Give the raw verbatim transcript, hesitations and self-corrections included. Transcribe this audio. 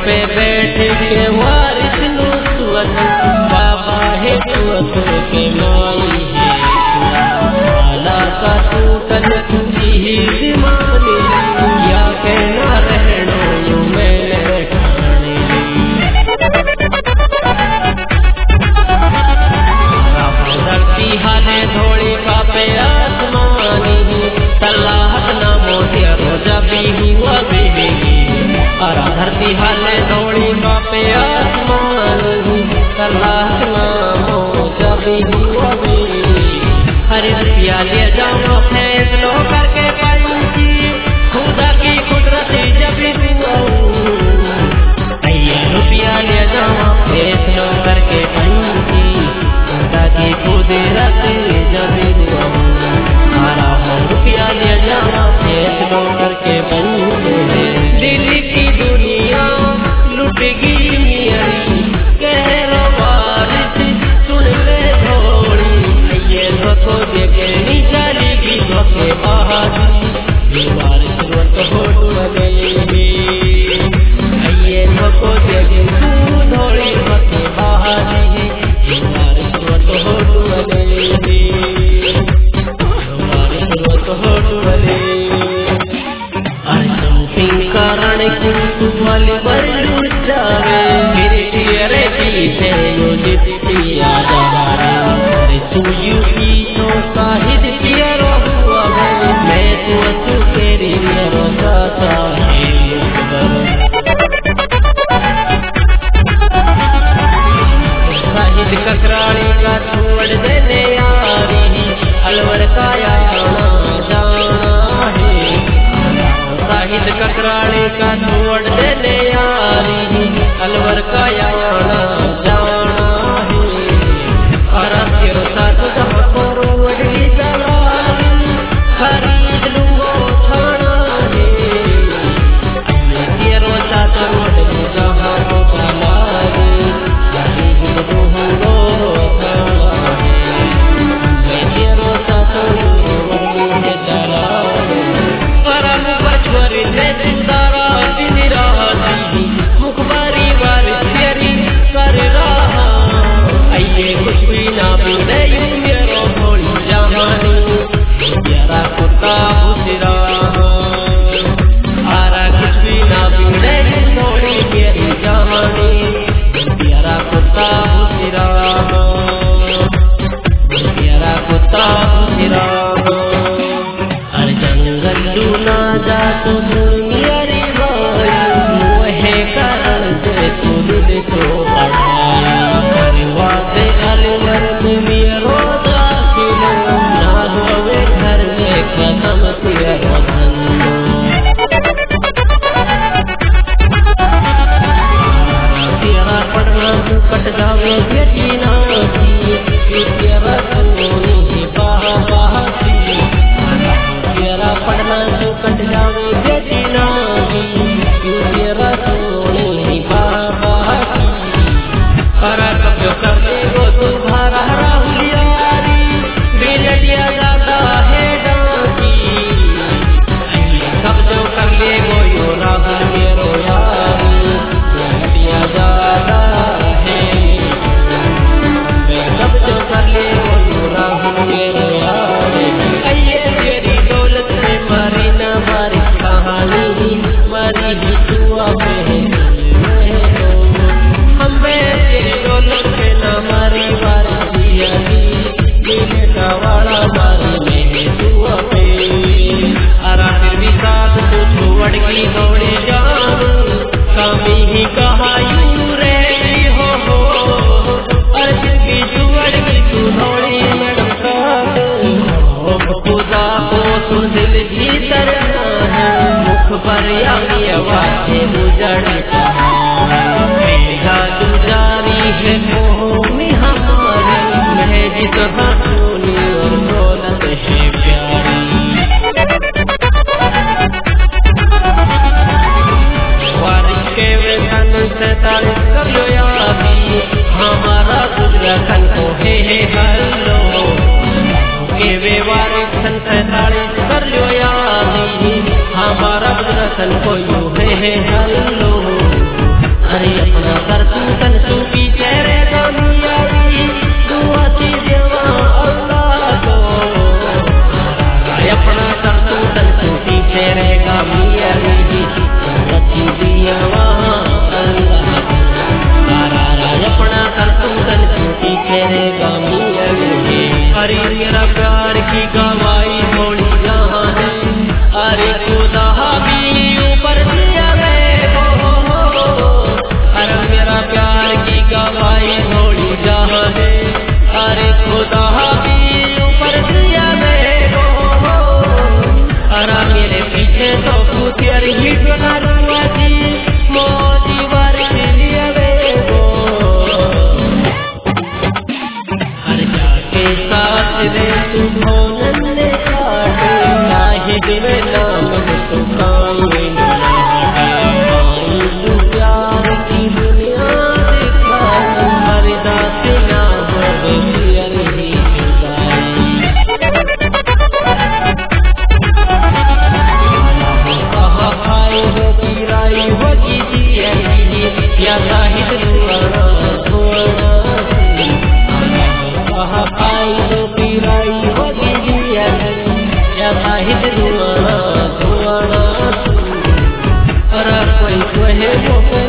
पे बैठ के वारिस नु सुअत बाबा है सुअत के माई है माला का टूटन तुझी ही दिमानी या कहना रहनो यूं मैंने ठाने धरती हाले धोड़ी पापे आसमानी तलाहत ना मोतिया रोजा भी हुआ बेबी और धरती हाले धोड़ी पापे आसमानी तलाहत ना मोतिया भी हुआ बेबी हरे रुपया ले जाओ फैसलो करके पंछी खुदा की कुदरती जब रुपया ले जाओ फैसलो करके पंछी खुदा की कुदरती जब रुपया ले जाओ फैसलो करके पंछी दिल की दुनिया लुट गई मेरी कह रो बारिश सुन ले थोड़ी ये धोखो देखे नी चली की धोखे बहादी बारिश रोत हो गई ये धोखो देखे तू थोड़ी धोखे बहादी बारिश रोत हो गई बारिश रोत हो गई अरे शॉपिंग कारण तू वाली बर लुट जावे मेरे तेरे पीछे यो जितनी याद आवे अरे तू यूपी तो साहिद पियरो हुआ मैं तो तू तेरी रोता था साहिद ककराड़ी का छोड़ देने यारी अलवर का याना जाना है साहिद ककराड़ी का छोड़ देने यारी अलवर का याना जाना है और तेरे साथ जब करो वही चला खरीद लूंगो थाना है तेरे साथ वही जहाँ को चला है खरीद लूंगो थाना है तेरे साथ वही चला है परम बचवरी ने जिंदारा दिन राती मुखबारी बार तेरी कर रहा आइए कुछ भी ना पीने मेरो थोड़ी जहानी प्यारा कुत्ता बुसरा आरा कुछ भी ना पीने थोड़ी मेरी जहानी प्यारा कुत्ता बुसरा प्यारा कुत्ता बुसरा हर जंगल लूना जा तू मेरी भाई मोहे कारण से तू दिल को बढ़ाया करवाते अलवर में मेरो दाखिलो ना होवे घर में खत्म तेरा धंधो तेरा पढ़ना तू कट जावे बेटी ना तेरा सोनी बाहा बाहा तेरा पढ़ना तू कट जावे बेटी ना तेरा सोनी बाहा बाहा हरा कब्जो कर ले वो तुम्हारा राहुलियारी बेलटिया जाता है डांसी कब्जो कर ले वो यो राहुल मेरो यारी बेलटिया जाता है कब्जो कर ले वो यो राहुल मेरो यारी आइए तेरी दौलत में मारी ना मारी कहानी मारी भी तू आवे हमारी बारी का वाला बारी में तू अपे अरा फिर भी साथ तू छोड़ की दौड़े जान कमी ही कहा यूं रही हो हो और फिर भी जुड़ की तू दौड़ी मैडम खुदा को सुन दिल भीतर मुख पर यानी आवाज़ें उजड़ कहा मेरा तू जारी है मोह में हमारी मैं जितना सोनी और दौलत है प्यारी बारिश के वेतन से तारीफ कर लो यादी हमारा गुजरातन को है हल्लो के वे बारिश से तारीफ कर लो यादी हमारा गुजरातन को यू है हल्लो कर तू तन तू पीछे रे गमियारी दुआती देवा अल्लाह को अपना कर तू तन तू पीछे रे गमियारी दुआती देवा अल्लाह अपना कर तू तन तू पीछे रे गमियारी अरे मेरा प्यार की गवाही थोड़ी जहां है अरे खुदा भी ऊपर दिया अरे मेरा प्यार की गवाही थोड़ी जहां है अरे खुदा भी ऊपर दिया अरे मेरे पीछे तो तेरी ही बना लूंगा जी मोदी बार के लिए हर जाके साथ रे तू भोनने काटे नाहिद में नाम तो काम तू प्यार की दुनिया दिखा हर दाते नाम बलियरी कहा खाए हो पीराई होगी जियरी या नाहिद दुआना धोना कहा खाई हो पीराई होगी जियरी या नाहिद दुआना धोना अरे कोई कहे वो